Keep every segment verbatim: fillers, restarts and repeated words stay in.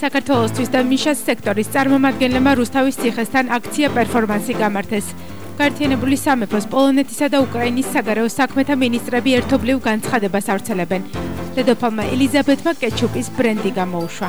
საქართველოსთვის და მიშას სექტორის წარმომადგენლებმა რუსთავის ციხესთან აქცია პერფორმანსი გამართეს. გაერთიანებული სამეფოს, პოლონეთისა და უკრაინის საგარეო საქმეთა მინისტრები ერთობლივ განცხადებას ავრცელებენ. დედოფალმა ელიზაბეთმა კეჩუპის ბრენდი გამოუშვა.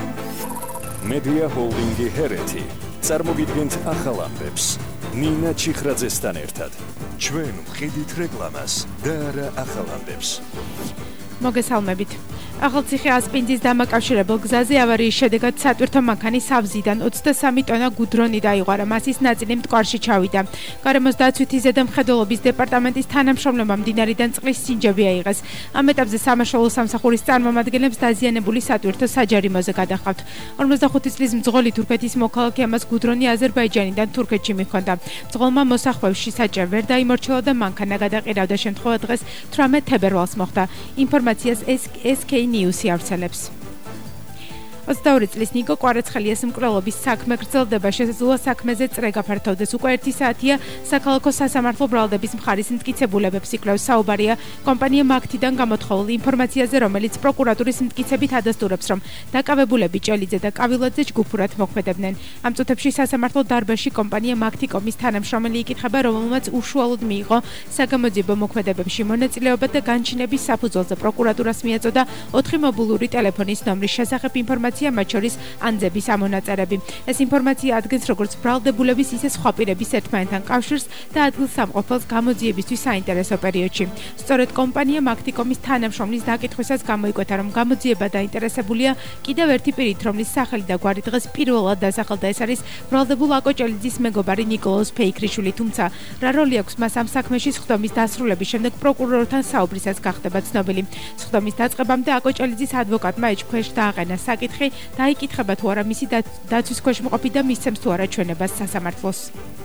მედია ჰოლდინგი ჰერეთი წარმოგიდგენთ ახალ ამბებს. ნინა ჩიხრაძესთან ერთად. ჩვენ ვხედით რეკლამას და არა ახალ ამბებს. მოგესალმებით. ახალციხე ასპინძის დამაკავშირებელ გზაზე ავარიის შედეგად სატვირთო მანქანის ავზიდან ოცდასამი ტონა გუდრონი დაიღარა, მასის ნაწილი მტკვარში ჩავიდა. გარემოს დაცვითი ზედამხედველობის დეპარტამენტის თანამშრომლებმა მდინარიდან წყლის სინჯები აიღეს. ამ ეტაპზე სამაშველო სამსახურის წარმომადგენლებს დაზიანებული სატვირთო საჯარიმოზე გადაჰყავთ. ორმოცდახუთი წლის მძღოლი თურქეთის მოქალაქე ამას გუდრონი აზერბაიჯანიდან თურქეთში მიჰქონდა. მძღოლმა მოსახვევში საჭერ ვერ დაიმორჩილა და მანქანა გადაყირავდა. შემთხვევა დღეს თვრამეტ თებერვალს მოხდა. ინფორმაციას ეს კეი ნიუსი ავრცელებს. ოცდაორი წლის ნიკო კვარაცხელიას მკვლელობის საქმე გრძელდება, შესაძლოა საქმეზე წრე გაფართოვდეს. უკვე ერთი საათია საქალაქო სასამართლო ბრალდების მხარის მტკიცებულებებს იკვლევს. საუბარია კომპანია მაგთიდან გამოთხოვილ ინფორმაციაზე, რომელიც პროკურატურის მტკიცებით ადასტურებს, რომ დაკავებულები ჭელიძე და კავილაძე ჯგუფურად მოქმედებდნენ. ამ წუთებში სასამართლო დარბაზში კომპანია მაგთიკომის თანამშრომელი იკითხება, რომელმაც უშუალოდ მიიღო საგამოძიებო მოქმედებებში მონაწილეობა და განჩინების საფუძველზე პროკურატურას მიაწოდა ოთხი მობილური ტელეფონის ნომრის შესახებ ინფორმაცია, მათ შორის ანძების ამონაწერები. ეს ინფორმაცია ადგენს როგორც ბრალდებულების, ისე სხვა პირების ერთმანეთთან კავშირს და ადგილს ამყოფელს გამოძიებისთვის საინტერესო პერიოდში. სწორედ კომპანია მაგთიკომის თანამშრომლის დაკითხვისას გამოიკვეთა, რომ გამოძიება დაინტერესებულია კიდევ ერთი პირით, რომლის სახელი და გვარი დღეს პირველად დასახელდა. ეს არის ბრალდებულ აკოჭელიძის მეგობარი ნიკოლოზ ფეიქრიშვილი, თუმცა რა როლი აქვს მას ამ საქმეში სხდომის დასრულების შემდეგ პროკურორთან საუბრისას გახდება ცნობილი. სხდომის დაწყებამდე აკოჭელიძის ადვოკატმა ეჭქვეშ დააყენა საკითხი, დაიკითხება თუ არა მისი დაცვის ქვეშ მყოფი და მისცემს თუ არა ჩვენებას სასამართლოს.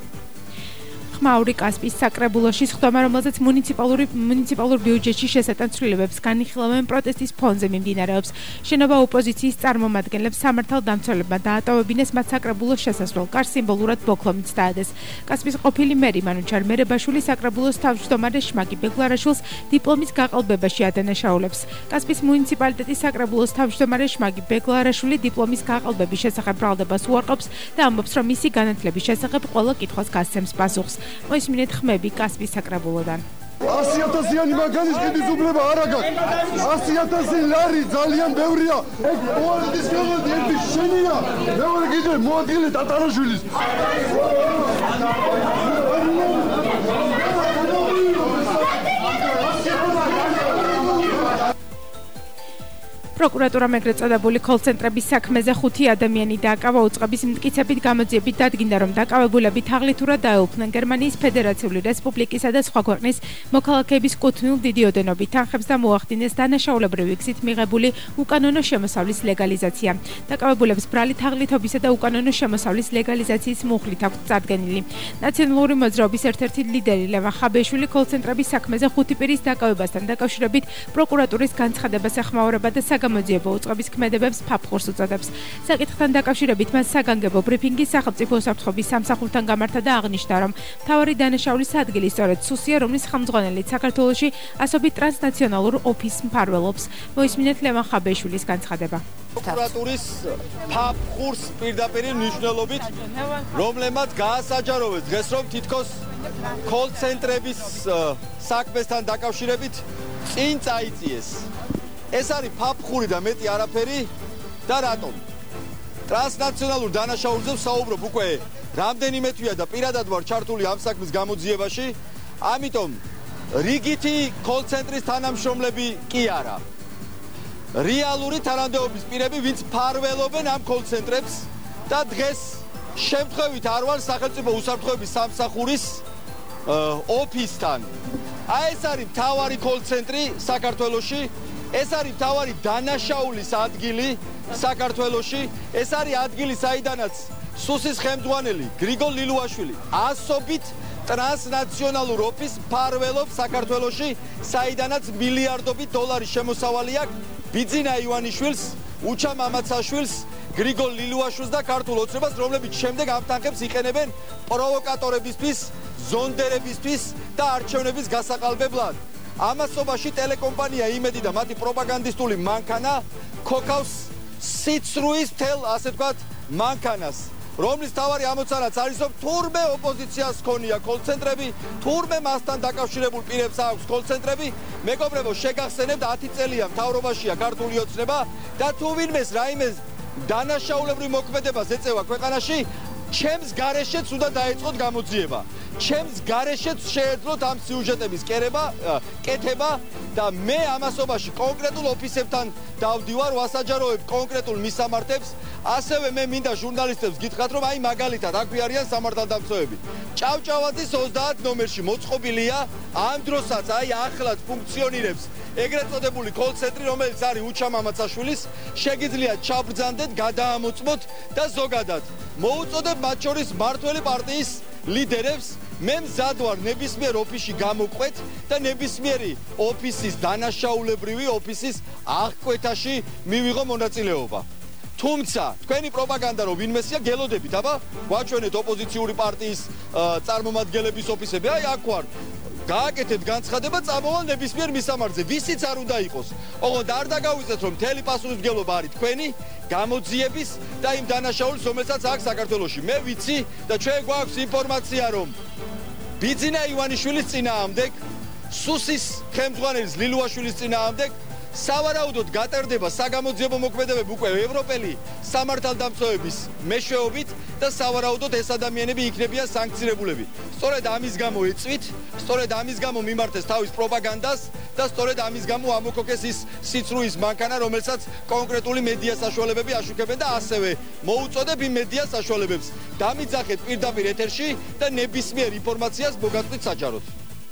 ხმაური კასპის საკრებულოში სხდომა, რომელზეც მუნიციპალური მუნიციპალურ ბიუჯეტში შესატან ცვლილებებს განიხილავენ პროტესტის ფონზე მიმდინარეობს. შენობა ოპოზიციის წარმომადგენლებს სამართალდამცველებმა დაატოვებინეს მათ საკრებულოს შესასვლელ კარს სიმბოლურად ბოქლომიც დაადეს. კასპის ყოფილი მერი მანუჩარ მერებაშვილი საკრებულოს თავმჯდომარე შმაგი ბეგლარაშვილს დიპლომის გაყალბებაში ადანაშაულებს. კასპის მუნიციპალიტეტის საკრებულოს თავმჯდომარე შმაგი ბეგლარაშვილი დიპლომის გაყალბების შესახებ ბრალდებას უარყოფს და ამბობს, რომ მისი განათლების შესახებ ყველა კითხვას გასცემს პასუხს. მოისმინეთ ხმები კასპის საკრებულოდან. ასი ათასიანი მაგალის კიდის უბნება არ აქვს. ასი ათასი ლარი ძალიან ბევრია. ეგ პოლიტიკის გამო ერთი შენია. მეორე კიდე მოადგილე ტატარაშვილის. პროკურატურამ ეგრეთ წოდებული კოლ-ცენტრების საქმეზე ხუთი ადამიანი დააკავა. უწყების მტკიცებით გამოძიებით დადგინდა, რომ დაკავებულები თაღლითურად დაეუფლნენ გერმანიის ფედერაციული რესპუბლიკისა და სხვა ქვეყნის მოქალაქეების კუთვნილ დიდი ოდენობით თანხებს და მოახდინეს დანაშაულებრივი გზით მიღებული უკანონო შემოსავლის ლეგალიზაცია. დაკავებულებს ბრალი თაღლითობისა და უკანონო შემოსავლის ლეგალიზაციის მუხლით აქვთ წარდგენილი. ნაციონალური მოძრაობის ერთ-ერთი ლიდერი ლევან ხაბეშვილი კოლ-ცენტრების საქმეზე ხუთი პირის დაკავებასთან დაკავშირებით პროკურატურის განცხადებას ეხმაურება და გამოძიებო უწყების ქმედებებს ფაფხურს უწოდებს. საკითხთან დაკავშირებით მას საგანგებო ბრიფინგი სახელმწიფო უსაფრთხოების სამსახურთან გამართა და აღნიშნა, რომ მთავარი დანაშაულის ადგილი სწორედ სუსია, რომლის ხელმძღვანელიც საქართველოში ასობით ტრანსნაციონალურ ოფისს მფარველობს. მოისმინეთ ლევან ხაბეშვილის განცხადება. პროკურატურის ფაფხურს პირდაპირ მნიშვნელობით, რომლებმაც გაასაჯაროვეს დღეს, რომ თითქოს კოლ-ცენტრების საქმესთან დაკავშირებით წინ წაიწიეს. ეს არის ფაფხური და მეტი არაფერი და რატომ? ტრანსნაციონალურ დანაშაულზე ვსაუბრობ უკვე რამდენიმე თვეა და პირადად ვარ ჩართული ამ საქმის გამოძიებაში, ამიტომ რიგითი კოლ-ცენტრის თანამშრომლები კი არა. რეალური თანამდებობის პირები, ვინც ფარველობენ ამ კოლ-ცენტრებს და დღეს შემთხვევით არ ვარ სახელმწიფო უსაფრთხოების სამსახურის ოფისთან. აი ეს არის მთავარი კოლ-ცენტრი საქართველოში. ეს არის მთავარი დანაშაულის ადგილი საქართველოში. ეს არის ადგილი, საიდანაც სუსის ხელმძღვანელი გრიგოლ ლილუაშვილი ასობით ტრანსნაციონალურ ოფისს ფარველობს საქართველოში, საიდანაც მილიარდობით დოლარის შემოსავალი აქვს ბიძინა ივანიშვილს, უჩა მამაცაშვილს, გრიგოლ ლილუაშვილს და ქართულ ოცნებას, რომლებიც შემდეგ ამ თანხებს იყენებენ პროვოკატორებისთვის, ზონდერებისთვის და არჩევნების გასაყალბებლად. ამასობაში ტელეკომპანია იმედი და მათი პროპაგანდისტული მანქანა ქოქავს სიცრუის თელ, ასე ვთქვათ, მანქანას, რომლის თავარი ამოცანაც არის, რომ თურმე ოპოზიციას ქონია კოლცენტრები, თურმე მასთან დაკავშირებულ პირებს აქვს კოლცენტრები, მეგობრებო, შეგახსენებთ ათი წელია მთავრობაშია ქართული ოცნება და თუ ვინმეს რაიმე დანაშაულებრივ მოქმედებას ეწევა ქვეყანაში, ჩემს გარეშეც უნდა დაეწყოთ გამოძიება. ჩემს გარეშეც შეეძლოთ ამ სიუჟეტების კერება, კეთება და მე ამასობაში კონკრეტულ ოფისებთან დავდივარ, ვასაჯაროებ კონკრეტულ მისამართებს, ასევე მე მინდა ჟურნალისტებს გითხრათ, რომ აი მაგალითად აქვე არიან სამართალდამცავები. ჭავჭავაძის ოცდაათ ნომერში მოწყობილია ამ დროსაც აი ახლად ფუნქციონირებს ეგრეთ წოდებული კოლცენტრი, რომელიც არის უჩა მამაცაშვილის, შეგიძლიათ ჩაბრძანდეთ, გადაამოწმოთ და ზოგადად მოუწოდებ მათ შორის მმართველი პარტიის ლიდერებს, მე მზად ვარ ნებისმიერ ოფისში გამოყვეთ და ნებისმიერი ოფისის დანაშაულებრივი ოფისის აღკვეთაში მივიღო მონაწილეობა. თუმცა თქვენი პროპაგანდა რომ ვინმესია გელოდებით, აბა გვაჩვენეთ ოპოზიციური პარტიის წარმომადგენლების ოფისები, აი აქ ვარ. გააკეთეთ განცხადება, წამოვალ ნებისმიერ მისამართზე, ვისიც არ უნდა იყოს. ოღონდ არ დაგავიწყეთ, რომ მთელი პასუხისმგებლობა არის თქვენი გამოძიების და იმ დანაშაულის, რომელსაც აქვს საქართველოში. მე ვიცი და ჩვენ გვაქვს ინფორმაცია, რომ ბიძინა ივანიშვილის წინააღმდეგ, სუსის ხელმძღვანელის ლილუაშვილის წინააღმდეგ სავარაუდოდ გატარდება საგამოძიებო მოქმედებები უკვე ევროპელი სამართალდამცავების მეშვეობით და სავარაუდოდ ეს ადამიანები იქნებიან სანქცირებულები. სწორედ ამის გამო ეწვით, სწორედ ამის გამო მიმართეს თავის პროპაგანდას და სწორედ ამის გამო ამოქოქეს ის სიცრუის მანქანა, რომელსაც კონკრეტული მედია საშუალებები აშუქებენ და ასევე მოუწოდებ იმ მედია საშუალებებს დამიძახეთ პირდაპირ ეთერში და ნებისმიერ ინფორმაციას მოგაწვით საჯაროდ.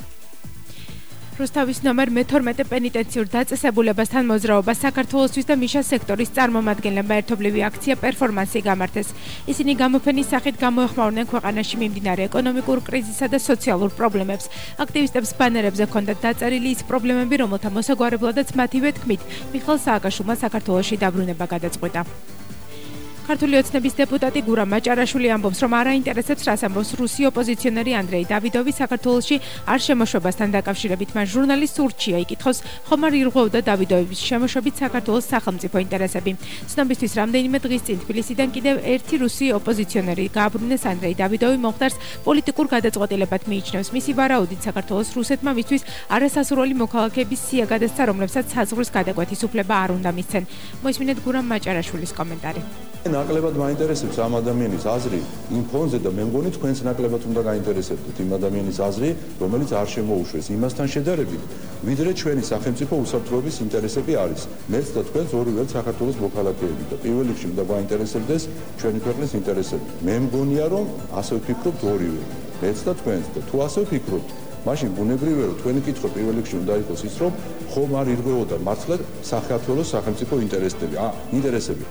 რუსთავის ნომერ მეთორმეტე პენიტენციურ დაწესებულებასთან მოძრაობა საქართველოსთვის და მიშა სექტორის წარმომადგენლებმა ერთობლივი აქცია პერფორმანსი გამართეს. ისინი გამოფენის სახით გამოეხმაურნენ ქვეყანაში მიმდინარე ეკონომიკურ კრიზისსა და სოციალურ პრობლემებს. აქტივისტებს ბანერებზე ჰქონდათ დაწერილი ის პრობლემები, რომელთა მოსაგვარებლადაც მათივე თქმით, მიხეილ სააკაშვილმა საქართველოში დაბრუნება გადაწყვიტა. ქართული ოცნების დეპუტატი გურამ მაჭარაშვილი ამბობს, რომ არ აინტერესებს, რას ამბობს რუსი ოპოზიციონერი ანდრეი დავიდოვი საქართველოში არ შემოშვებასთან დაკავშირებით. მან ჟურნალისტ სურჩია იკითხოს, ხომ არ ირღვევდა დავიდოვის შემოშვებით საქართველოს სახელმწიფო ინტერესები. ცნობისთვის რამდენიმე დღის წინ თბილისიდან კიდევ ერთი რუსი ოპოზიციონერი გააბრუნეს ანდრეი დავიდოვი მომხდარს პოლიტიკურ გადაწყვეტილებად მიიჩნევს. მისი ვარაუდით საქართველოს რუსეთმა მისთვის არასასურველი მოქალაქეების სია გადასცა, რომლებსაც საზღვრის გადაკვეთის უფლება არ უნდა მისცენ. მოისმინეთ გურამ მაჭარაშვილის კომენტარი. ნაკლებად მაინტერესებს ამ ადამიანის აზრი იმ ფონზე და მე მგონი თქვენს ნაკლებად უნდა გაინტერესებდეთ იმ ადამიანის აზრი, რომელიც არ შემოუშვეს იმასთან შედარებით, ვიდრე ჩვენი სახელმწიფო უსაფრთხოების ინტერესები არის. მეც და თქვენს ორივე საქართველოს მოქალაქეები და პირველ რიგში უნდა გაინტერესებდეს ჩვენი ქვეყნის ინტერესები. მე მგონია რომ ასე ვფიქრობთ ორივე, მეც და თქვენს და თუ ასე ვფიქრობთ, მაშინ ბუნებრივია რომ თქვენი კითხვა პირველ რიგში უნდა იყოს ის, რომ ხომ არ ირღვეოდა მართლა საქართველოს სახელმწიფო ინტერესები. ა, ინტერესები.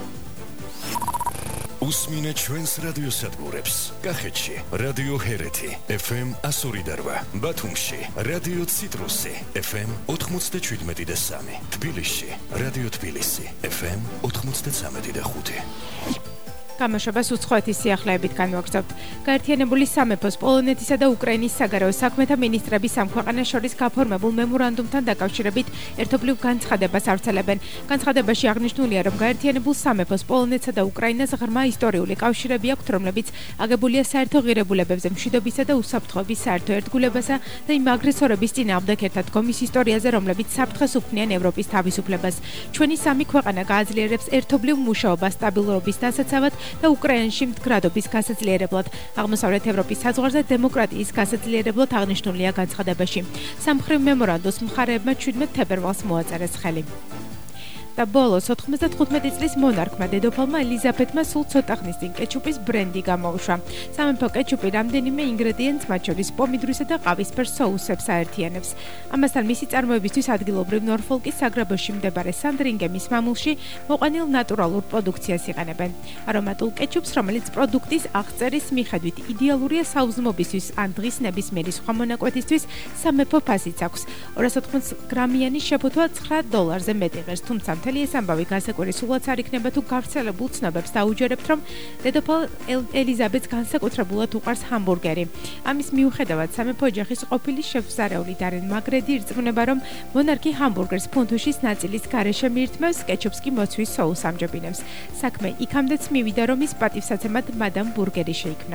უსმინეთ ჩვენს რადიოსადგურებს. კახეთში რადიო ჰერეთი ეფ ემ εκατო ორი და რვა, ბათუმში რადიო ციტრუსი ეფ ემ ოთხმოცდაშვიდმეტი და სამი, თბილისში რადიო თბილისი ეფ ემ ოთხმოცდაცამეტი და ხუთი. გამოშვებას უცხოეთის სიახლეებით განვაგრძობთ. გაერთიანებული სამეფოს, პოლონეთისა და უკრაინის საგარეო საქმეთა მინისტრების ამ ქვეყანას შორის გაფორმებულ მემორანდუმთან დაკავშირებით ერთობლივ განცხადებას ავრცელებენ. განცხადებაში აღნიშნულია, რომ გაერთიანებულ სამეფოს, პოლონეთსა და უკრაინას ღრმა ისტორიული კავშირები აქვთ, რომლებიც აგებულია საერთო ღირებულებებზე, მშვიდობისა და უსაფრთხოების საერთო ერთგულებასა და იმ აგრესორების წინააღმდეგ ერთად დგომის ისტორიაზე, რომლებიც საფრთხეს უქმნიან ევროპის თავისუფლებას. ჩვენი სამი ქვეყანა გააძლიერებს ერთობლივ მუშაობას სტაბილურობის დასაცავად და უკრაინაში მდგრადობის გასაძლიერებლად. აღმოსავლეთ ევროპის საზღვარზე დემოკრატიის გასაძლიერებლად აღნიშნულია განცხადებაში. სამხრივ მემორანდუმს მხარეებმა შვიდმეტ თებერვალს მოაწერეს ხელი. და ბოლოს ოთხმოცდათხუთმეტი წლის მონარქმა დედოფალმა ელიზაბეთმა სულ ცოტა ხნის წინ კეჩუპის ბრენდი გამოუშვა. სამეფო კეჩუპი რამდენიმე ინგრედიენტს, მათ შორის პომიდრისა და ყავისფერ соуსებს აერთიანებს. ამასთან მისი წარმოებისთვის ადგილობრივ ნორფოლკის საგრაფოში მდებარე სანდრინგემის მამულში მოყვანილ ნატურალურ პროდუქციას იყენებენ. არომატულ კეჩუპს, რომელიც პროდუქტის აღწერის მიხედვით იდეალურია საუზმობისთვის ან დღის ნებისმიერი სხვა მონაკვეთისთვის, სამეფო ფასიც აქვს. ორასოთხმოც გრამიანი შეფუთვა ცხრა დოლარზე მეტი ღირს, თუმცა მთელი ეს ამბავი განსაკუთრებით სულაც არ იქნება თუ გავრცელებულ ცნობებს დაუჯერებთ, რომ დედოფალ ელიზაბეტს განსაკუთრებულად უყვარს ჰამბურგერი. ამის მიუხედავად სამეფო ოჯახის ყოფილი შეფსარეული დარენ მაგრედი ირწმუნება, რომ მონარქი ჰამბურგერს ფუნთუშის ნაწილის გარეშე მიირთმევს, კეჩუპს კი მოცვის соуს ამჯობინებს. საქმე იქამდეც მივიდა, რომ ის პატივსაცემად მადამ ბურგერი შეიქმნა.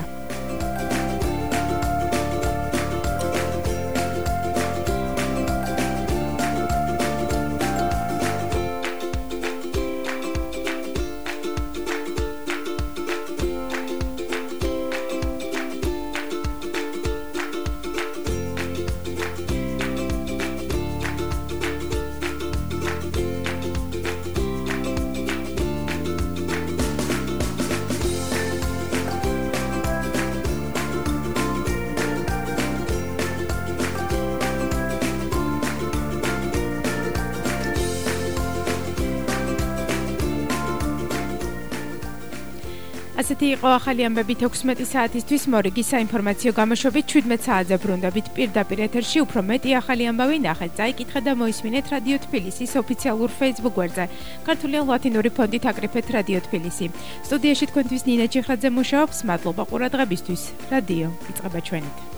ასეთი იყო ახალი ამბები ექვსმეტი საათისთვის მორიგი საინფორმაციო გამოშვებით შვიდმეტ საათზე ბრუნდებით პირდაპირ ეთერში უფრო მეტი ახალი ამბავი ნახეთ წაიკითხეთ და მოისმინეთ რადიო თბილისის ოფიციალურ Facebook გვერდზე ქართული ან ლათინური ფონტით აკრიფეთ რადიო თბილისი სტუდიაში თქვენთვის ნინა ჩიხრაძე მუშაობს მადლობა ყურადღებისთვის რადიო იწყება ჩვენით